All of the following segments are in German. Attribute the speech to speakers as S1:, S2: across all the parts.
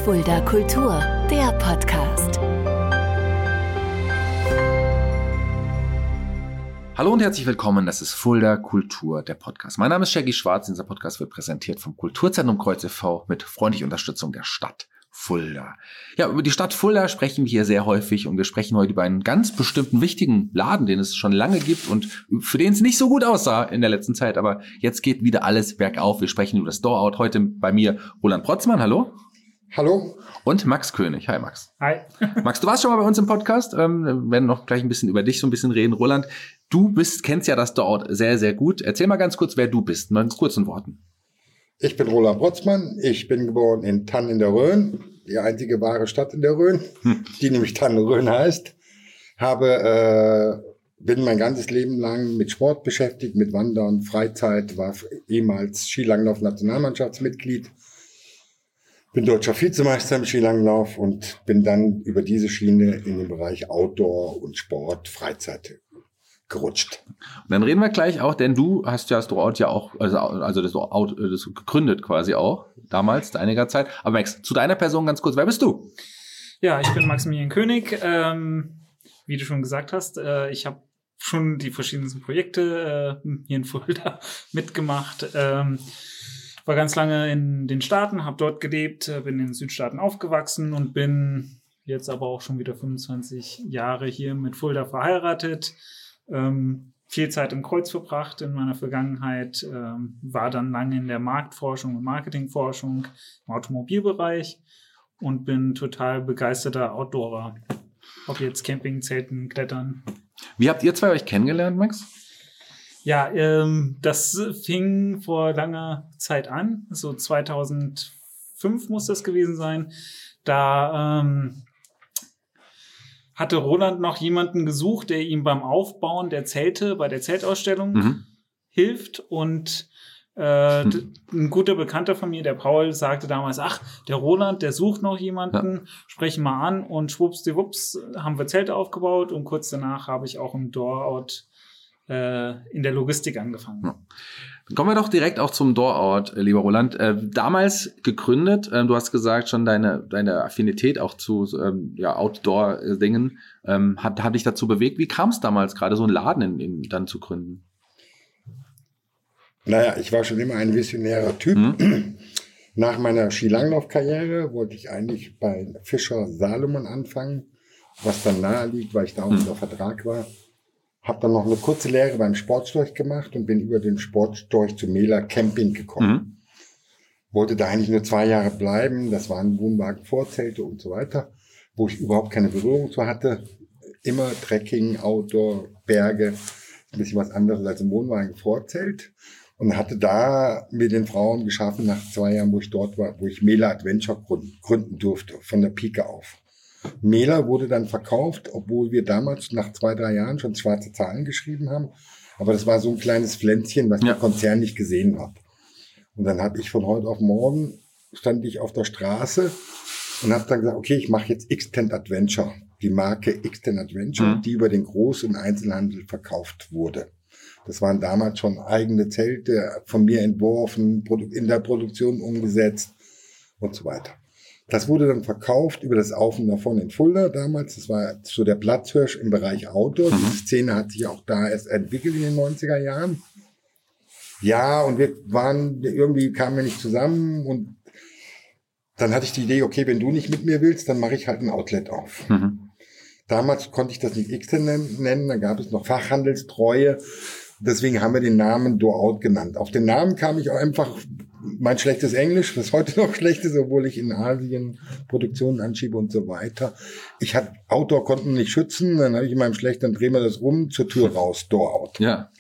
S1: Fulda Kultur, der Podcast.
S2: Hallo und herzlich willkommen, das ist Fulda Kultur, der Podcast. Mein Name ist Shaggy Schwarz, dieser Podcast wird präsentiert vom Kulturzentrum Kreuz e.V. mit freundlicher Unterstützung der Stadt Fulda. Ja, über die Stadt Fulda sprechen wir hier sehr häufig und wir sprechen heute über einen ganz bestimmten wichtigen Laden, den es schon lange gibt und für den es nicht so gut aussah in der letzten Zeit, aber jetzt geht wieder alles bergauf. Wir sprechen über das Door-Out. Heute bei mir Roland Protzmann, hallo.
S3: Hallo.
S2: Und Max König. Hi Max.
S4: Hi.
S2: Max, du warst schon mal bei uns im Podcast. Wir werden noch gleich ein bisschen über dich so ein bisschen reden. Roland, kennst ja das Door-Out sehr, sehr gut. Erzähl mal ganz kurz, wer du bist, mal in kurzen Worten.
S3: Ich bin Roland Protzmann. Ich bin geboren in Thann in der Rhön, die einzige wahre Stadt in der Rhön, die nämlich Thann-Rhön heißt. Bin mein ganzes Leben lang mit Sport beschäftigt, mit Wandern, Freizeit, war ehemals Skilanglauf-Nationalmannschaftsmitglied. Bin deutscher Vizemeister im Skilanglauf und bin dann über diese Schiene in den Bereich Outdoor und Sport, Freizeit gerutscht.
S2: Und dann reden wir gleich auch, denn du hast ja das Door-Out ja auch, also das Door-Out das gegründet quasi auch, damals, vor einiger Zeit. Aber Max, zu deiner Person ganz kurz, wer bist du?
S4: Ja, ich bin Maximilian König. Wie du schon gesagt hast, ich habe schon die verschiedensten Projekte hier in Fulda mitgemacht. War ganz lange in den Staaten, habe dort gelebt, bin in den Südstaaten aufgewachsen und bin jetzt aber auch schon wieder 25 Jahre hier mit Fulda verheiratet. Viel Zeit im Kreuz verbracht in meiner Vergangenheit, war dann lange in der Marktforschung und Marketingforschung im Automobilbereich und bin total begeisterter Outdoorer. Ob jetzt Camping, Zelten, Klettern.
S2: Wie habt ihr zwei euch kennengelernt, Max?
S4: Ja, das fing vor langer Zeit an, so 2005 muss das gewesen sein. Da hatte Roland noch jemanden gesucht, der ihm beim Aufbauen der Zelte bei der Zeltausstellung hilft. Und ein guter Bekannter von mir, der Paul, sagte damals, der Roland, der sucht noch jemanden, sprechen wir an. Und schwuppsdiwupps haben wir Zelte aufgebaut und kurz danach habe ich auch im Door-Out in der Logistik angefangen. Ja.
S2: Dann kommen wir doch direkt auch zum Door-Out, lieber Roland. Damals gegründet, du hast gesagt, schon deine Affinität auch zu Outdoor-Dingen hat dich dazu bewegt. Wie kam es damals, gerade so einen Laden dann zu gründen?
S3: Naja, ich war schon immer ein visionärer Typ. Nach meiner Skilanglauf-Karriere wollte ich eigentlich bei Fischer Salomon anfangen, was dann nahe liegt, weil ich da auch unter Vertrag war. Habe dann noch eine kurze Lehre beim Sportstorch gemacht und bin über den Sportstorch zu Mela Camping gekommen. Wollte da eigentlich nur 2 Jahre bleiben. Das waren Wohnwagen, Vorzelte und so weiter, wo ich überhaupt keine Berührung zu hatte. Immer Trekking, Outdoor, Berge, ein bisschen was anderes als im Wohnwagen, Vorzelt. Und hatte da mir den Frauen geschaffen, nach 2 Jahren, wo ich dort war, wo ich Mela Adventure gründen durfte, von der Pike auf. Mela wurde dann verkauft, obwohl wir damals nach 2-3 Jahren schon schwarze Zahlen geschrieben haben. Aber das war so ein kleines Pflänzchen, was der Konzern nicht gesehen hat. Und dann habe ich von heute auf morgen, stand ich auf der Straße und habe dann gesagt, okay, ich mache jetzt Xtent Adventure, die Marke Xtent Adventure, die über den Groß- und Einzelhandel verkauft wurde. Das waren damals schon eigene Zelte, von mir entworfen, in der Produktion umgesetzt und so weiter. Das wurde dann verkauft über das Auf und Davon in Fulda damals. Das war so der Platzhirsch im Bereich Outdoor. Die Szene hat sich auch da erst entwickelt in den 90er Jahren. Ja, und kamen wir nicht zusammen. Und dann hatte ich die Idee, okay, wenn du nicht mit mir willst, dann mache ich halt ein Outlet auf. Damals konnte ich das nicht Xtent nennen, da gab es noch Fachhandelstreue. Deswegen haben wir den Namen Door-Out genannt. Auf den Namen kam ich auch einfach mein schlechtes Englisch, das heute noch schlecht ist, obwohl ich in Asien Produktionen anschiebe und so weiter. Outdoor konnten nicht schützen, dann habe ich in meinem schlechten, dann drehen wir das rum, zur Tür raus, Door-Out.
S2: Ja.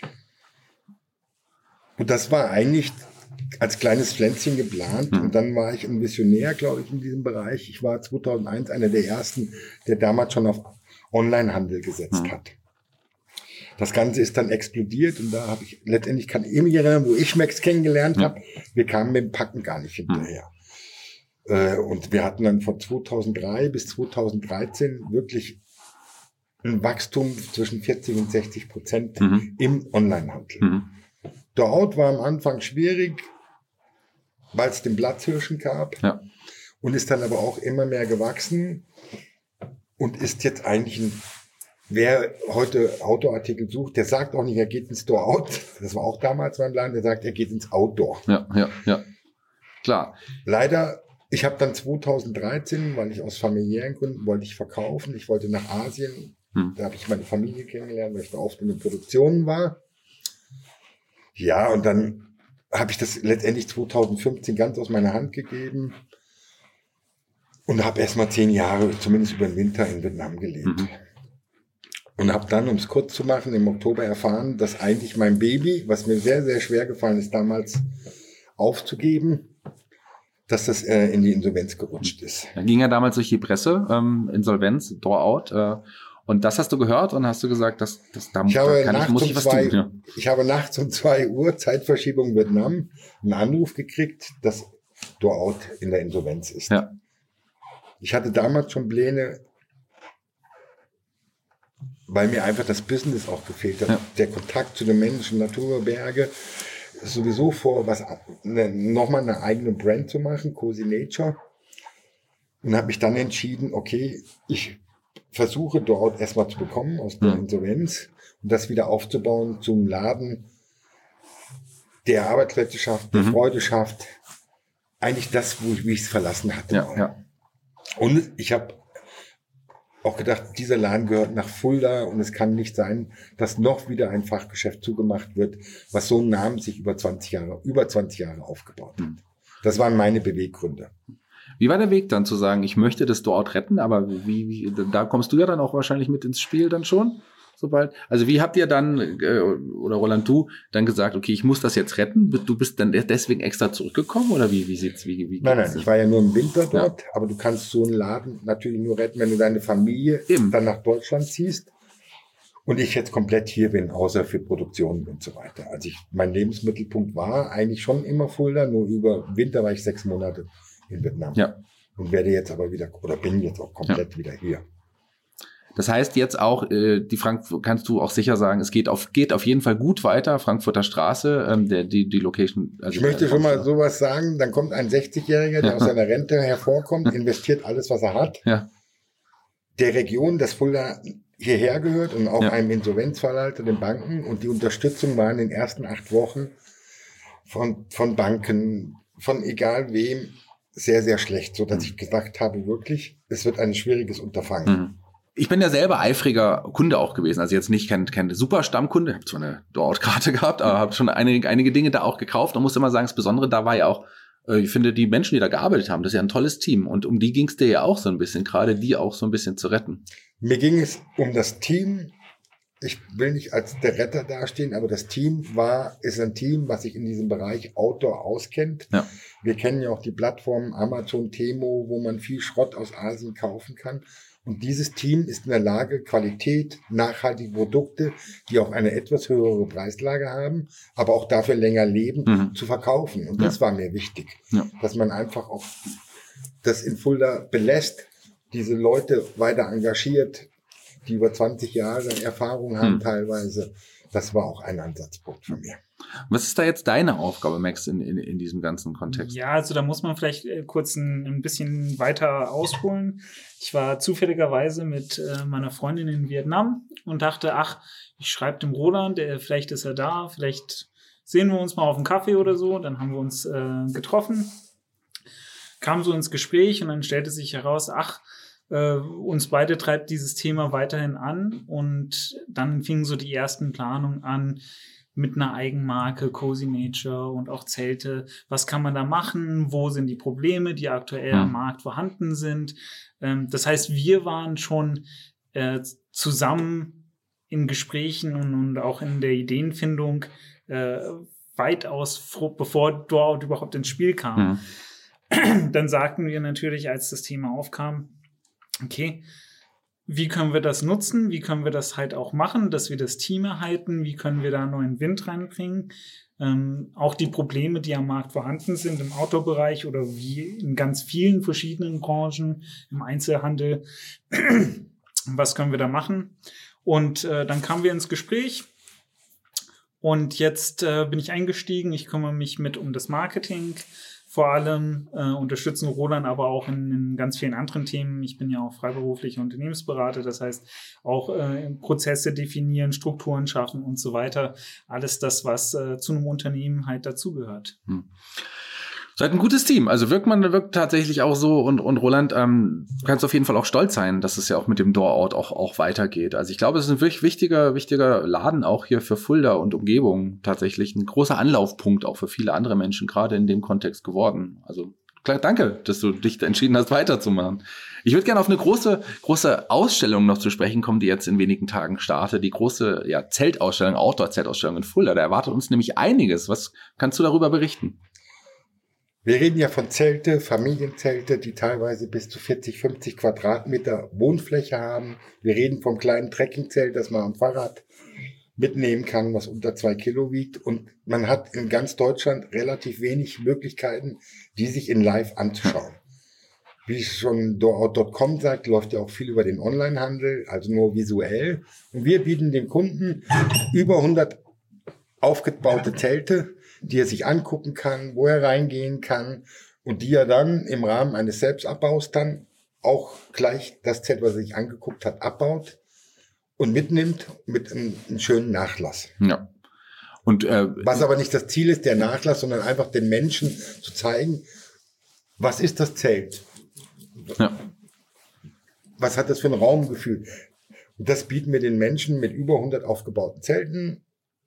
S3: Und das war eigentlich als kleines Pflänzchen geplant. Und dann war ich ein Visionär, glaube ich, in diesem Bereich. Ich war 2001 einer der ersten, der damals schon auf Onlinehandel gesetzt hat. Das Ganze ist dann explodiert und da habe ich letztendlich, kann ich mich erinnern, wo ich Max kennengelernt habe, wir kamen mit dem Packen gar nicht hinterher. Und wir hatten dann von 2003 bis 2013 wirklich ein Wachstum zwischen 40 und 60% im Onlinehandel. Door-Out war am Anfang schwierig, weil es den Platzhirschen gab. Ja. und ist dann aber auch immer mehr gewachsen und ist jetzt eigentlich wer heute Outdoor-Artikel sucht, der sagt auch nicht, er geht ins Store-Out. Das war auch damals mein Plan, der sagt, er geht ins Outdoor.
S2: Ja. Klar.
S3: Leider, ich habe dann 2013, weil ich aus familiären Gründen wollte ich verkaufen. Ich wollte nach Asien. Da habe ich meine Familie kennengelernt, weil ich da oft in den Produktionen war. Ja, und dann habe ich das letztendlich 2015 ganz aus meiner Hand gegeben und habe erstmal 10 Jahre, zumindest über den Winter, in Vietnam gelebt. Und habe dann, um es kurz zu machen, im Oktober erfahren, dass eigentlich mein Baby, was mir sehr, sehr schwer gefallen ist, damals aufzugeben, dass das in die Insolvenz gerutscht ist.
S2: Da ging ja damals durch die Presse, Insolvenz, Door-Out. Und das hast du gehört und hast du gesagt, muss ich was tun. Ja.
S3: Ich habe nachts um 2 Uhr, Zeitverschiebung Vietnam, einen Anruf gekriegt, dass Door-Out in der Insolvenz ist.
S2: Ja.
S3: Ich hatte damals schon Pläne, weil mir einfach das Business auch gefehlt hat. Ja. Der Kontakt zu den Menschen, Natur, Berge, sowieso vor, nochmal eine eigene Brand zu machen, Cozy Nature. Und habe mich dann entschieden, okay, ich versuche dort erstmal zu bekommen aus der Insolvenz und das wieder aufzubauen zum Laden, der Arbeitsplätze schafft, der Freude schafft. Eigentlich das, wie ich es verlassen hatte.
S2: Ja.
S3: Und ich habe auch gedacht, dieser Laden gehört nach Fulda und es kann nicht sein, dass noch wieder ein Fachgeschäft zugemacht wird, was so einen Namen sich über 20 Jahre aufgebaut hat. Das waren meine Beweggründe.
S2: Wie war der Weg dann zu sagen, ich möchte das dort retten, aber da kommst du ja dann auch wahrscheinlich mit ins Spiel dann schon? Sobald. Also wie habt ihr dann, oder Roland, du dann gesagt, okay, ich muss das jetzt retten? Du bist dann deswegen extra zurückgekommen oder wie sieht's?
S3: Nein, ich war ja nur im Winter dort, aber du kannst so einen Laden natürlich nur retten, wenn du deine Familie dann nach Deutschland ziehst. Und ich jetzt komplett hier bin, außer für Produktionen und so weiter. Also mein Lebensmittelpunkt war eigentlich schon immer Fulda, nur über Winter war ich 6 Monate in Vietnam.
S2: Ja.
S3: Und werde jetzt aber wieder, oder bin jetzt auch komplett wieder hier.
S2: Das heißt jetzt auch, die Frankfurt, kannst du auch sicher sagen, es geht auf jeden Fall gut weiter, Frankfurter Straße, die Location. Also
S3: ich möchte schon mal sowas sagen, dann kommt ein 60-Jähriger, der aus seiner Rente hervorkommt, investiert alles, was er hat, der Region, das Fulda hierher gehört und auch einem Insolvenzverwalter, den Banken, und die Unterstützung war in den ersten 8 Wochen von Banken, von egal wem, sehr, sehr schlecht, so dass ich gesagt habe, wirklich, es wird ein schwieriges Unterfangen.
S2: Ich bin ja selber eifriger Kunde auch gewesen, also jetzt nicht kein super Stammkunde, ich habe zwar eine Door-Out-Karte gehabt, aber habe schon einige Dinge da auch gekauft und muss immer sagen, das Besondere da war ja auch, ich finde, die Menschen, die da gearbeitet haben, das ist ja ein tolles Team und um die ging es dir ja auch so ein bisschen, gerade die auch so ein bisschen zu retten.
S3: Mir ging es um das Team. Ich will nicht als der Retter dastehen, aber das Team ist ein Team, was sich in diesem Bereich Outdoor auskennt.
S2: Ja.
S3: Wir kennen ja auch die Plattformen Amazon, Temo, wo man viel Schrott aus Asien kaufen kann. Und dieses Team ist in der Lage, Qualität, nachhaltige Produkte, die auch eine etwas höhere Preislage haben, aber auch dafür länger leben, zu verkaufen. Und das war mir wichtig, dass man einfach auch das in Fulda belässt, diese Leute weiter engagiert, die über 20 Jahre Erfahrung haben teilweise. Das war auch ein Ansatzpunkt von mir.
S2: Was ist da jetzt deine Aufgabe, Max, in diesem ganzen Kontext?
S4: Ja, also da muss man vielleicht kurz ein bisschen weiter ausholen. Ich war zufälligerweise mit meiner Freundin in Vietnam und dachte, ich schreibe dem Roland, vielleicht ist er da, vielleicht sehen wir uns mal auf einen Kaffee oder so. Dann haben wir uns getroffen, kamen so ins Gespräch und dann stellte sich heraus, uns beide treibt dieses Thema weiterhin an und dann fingen so die ersten Planungen an mit einer Eigenmarke, Cozy Nature und auch Zelte. Was kann man da machen? Wo sind die Probleme, die aktuell am Markt vorhanden sind? Das heißt, wir waren schon zusammen in Gesprächen und auch in der Ideenfindung weitaus bevor Door-Out überhaupt ins Spiel kam. Dann sagten wir natürlich, als das Thema aufkam, okay, wie können wir das nutzen? Wie können wir das halt auch machen, dass wir das Team erhalten? Wie können wir da neuen Wind reinbringen? Auch die Probleme, die am Markt vorhanden sind im Outdoor-Bereich oder wie in ganz vielen verschiedenen Branchen, im Einzelhandel. Was können wir da machen? Und dann kamen wir ins Gespräch. Und jetzt bin ich eingestiegen. Ich kümmere mich um das Marketing vor allem, unterstützen Roland aber auch in ganz vielen anderen Themen. Ich bin ja auch freiberuflicher Unternehmensberater, das heißt auch Prozesse definieren, Strukturen schaffen und so weiter. Alles das, was zu einem Unternehmen halt dazugehört.
S2: Seid ein gutes Team. Also wirkt tatsächlich auch so und Roland, kannst auf jeden Fall auch stolz sein, dass es ja auch mit dem Door-Out auch weitergeht. Also ich glaube, es ist ein wirklich wichtiger Laden auch hier für Fulda und Umgebung tatsächlich. Ein großer Anlaufpunkt auch für viele andere Menschen, gerade in dem Kontext geworden. Also danke, dass du dich entschieden hast, weiterzumachen. Ich würde gerne auf eine große Ausstellung noch zu sprechen kommen, die jetzt in wenigen Tagen startet. Die große Zeltausstellung, Outdoor-Zeltausstellung in Fulda. Da erwartet uns nämlich einiges. Was kannst du darüber berichten?
S3: Wir reden ja von Zelte, Familienzelte, die teilweise bis zu 40, 50 Quadratmeter Wohnfläche haben. Wir reden vom kleinen Trekkingzelt, das man am Fahrrad mitnehmen kann, was unter 2 Kilo wiegt. Und man hat in ganz Deutschland relativ wenig Möglichkeiten, die sich in live anzuschauen. Wie schon Doorout.com sagt, läuft ja auch viel über den Onlinehandel, also nur visuell. Und wir bieten dem Kunden über 100 aufgebaute Zelte, die er sich angucken kann, wo er reingehen kann und die er dann im Rahmen eines Selbstabbaus dann auch gleich das Zelt, was er sich angeguckt hat, abbaut und mitnimmt mit einem schönen Nachlass.
S2: Ja. Und
S3: was aber nicht das Ziel ist, der Nachlass, sondern einfach den Menschen zu zeigen, was ist das Zelt?
S2: Ja.
S3: Was hat das für ein Raumgefühl? Und das bieten wir den Menschen mit über 100 aufgebauten Zelten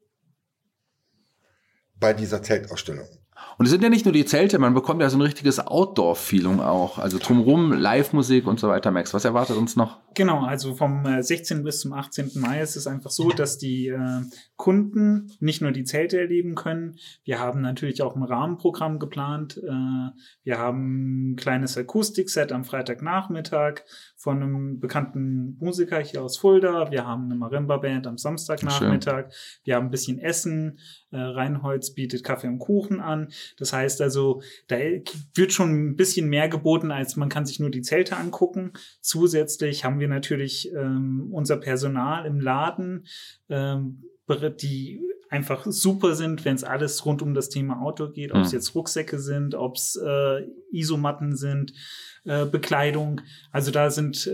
S3: bei dieser Zeltausstellung.
S2: Und es sind ja nicht nur die Zelte, man bekommt ja so ein richtiges Outdoor-Feeling auch. Also drumherum, Live-Musik und so weiter. Max, was erwartet uns noch?
S4: Genau, also vom 16. bis zum 18. Mai ist es einfach so, dass die Kunden nicht nur die Zelte erleben können. Wir haben natürlich auch ein Rahmenprogramm geplant. Wir haben ein kleines Akustikset am Freitagnachmittag von einem bekannten Musiker hier aus Fulda. Wir haben eine Marimba-Band am Samstagnachmittag. Schön. Wir haben ein bisschen Essen. Reinholz bietet Kaffee und Kuchen an. Das heißt also, da wird schon ein bisschen mehr geboten, als man kann sich nur die Zelte angucken. Zusätzlich haben wir natürlich unser Personal im Laden, die einfach super sind, wenn es alles rund um das Thema Outdoor geht, ob es jetzt Rucksäcke sind, ob es Isomatten sind, Bekleidung. Also da ist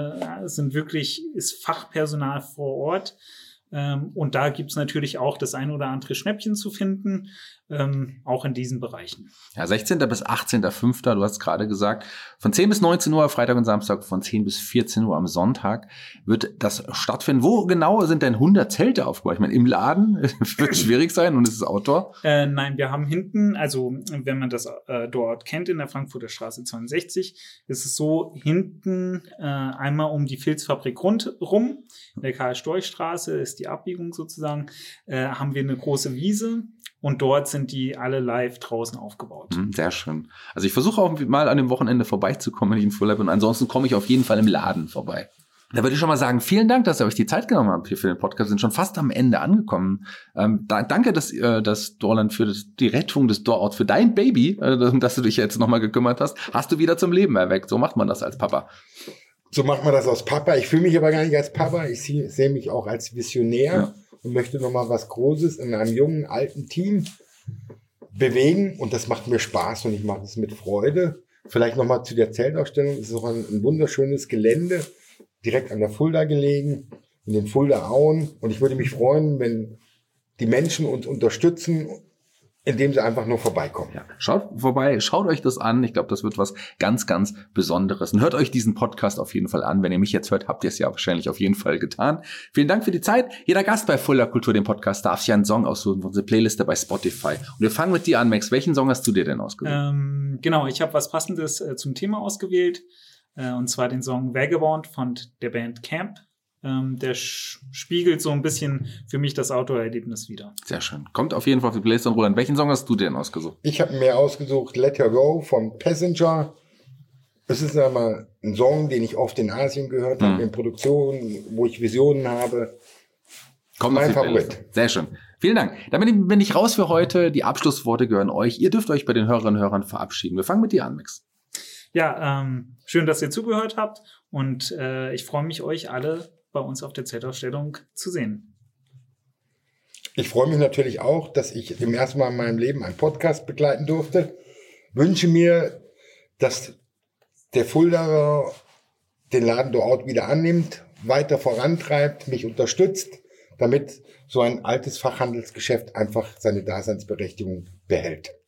S4: Fachpersonal vor Ort. Und da gibt's natürlich auch das ein oder andere Schnäppchen zu finden, auch in diesen Bereichen.
S2: Ja, 16. bis 18.05., du hast gerade gesagt, von 10 bis 19 Uhr Freitag und Samstag, von 10 bis 14 Uhr am Sonntag wird das stattfinden. Wo genau sind denn 100 Zelte aufgebaut? Ich meine, im Laden wird schwierig sein und es ist Outdoor.
S4: Nein, wir haben hinten, also wenn man das dort kennt, in der Frankfurter Straße 62, ist es so, hinten einmal um die Filzfabrik rundrum, in der Karl-Storch-Straße ist die Abbiegung sozusagen, haben wir eine große Wiese. Und dort sind die alle live draußen aufgebaut.
S2: Sehr schön. Also ich versuche auch mal an dem Wochenende vorbeizukommen, wenn ich in Fulda bin. Und ansonsten komme ich auf jeden Fall im Laden vorbei. Da würde ich schon mal sagen, vielen Dank, dass ihr euch die Zeit genommen habt hier für den Podcast. Wir sind schon fast am Ende angekommen. Danke, dass Dorland für die Rettung des Door-Outs, für dein Baby, dass du dich jetzt nochmal gekümmert hast, hast du wieder zum Leben erweckt. So macht man das als Papa.
S3: So macht man das als Papa. Ich fühle mich aber gar nicht als Papa. Ich sehe mich auch als Visionär. Ja. Und möchte nochmal was Großes in einem jungen, alten Team bewegen. Und das macht mir Spaß und ich mache es mit Freude. Vielleicht nochmal zu der Zeltausstellung. Es ist auch ein wunderschönes Gelände, direkt an der Fulda gelegen, in den Fulda-Auen. Und ich würde mich freuen, wenn die Menschen uns unterstützen, indem sie einfach nur vorbeikommen.
S2: Ja, schaut vorbei, schaut euch das an. Ich glaube, das wird was ganz, ganz Besonderes. Und hört euch diesen Podcast auf jeden Fall an. Wenn ihr mich jetzt hört, habt ihr es ja wahrscheinlich auf jeden Fall getan. Vielen Dank für die Zeit. Jeder Gast bei Fulda Kultur, dem Podcast, darf sich einen Song aussuchen von unserer Playliste bei Spotify. Und wir fangen mit dir an, Max. Welchen Song hast du dir denn ausgesucht?
S4: Genau, ich habe was Passendes zum Thema ausgewählt. Und zwar den Song Vagabond von der Band Camp. Der spiegelt so ein bisschen für mich das Outdoor-Erlebnis wider.
S2: Sehr schön. Kommt auf jeden Fall auf die Playlist. Und Roland, welchen Song hast du denn ausgesucht?
S3: Ich habe mir ausgesucht Let Her Go von Passenger. Es ist einmal ein Song, den ich oft in Asien gehört habe, in Produktionen, wo ich Visionen habe.
S2: Kommt mein Favorit. Sehr schön. Vielen Dank. Damit bin ich raus für heute. Die Abschlussworte gehören euch. Ihr dürft euch bei den Hörerinnen und Hörern verabschieden. Wir fangen mit dir an, Max.
S4: Ja, schön, dass ihr zugehört habt. Und ich freue mich, euch alle bei uns auf der Zeltausstellung zu sehen.
S3: Ich freue mich natürlich auch, dass ich zum ersten Mal in meinem Leben einen Podcast begleiten durfte. wünsche mir, dass der Fuldaer den Laden dort wieder annimmt, weiter vorantreibt, mich unterstützt, damit so ein altes Fachhandelsgeschäft einfach seine Daseinsberechtigung behält.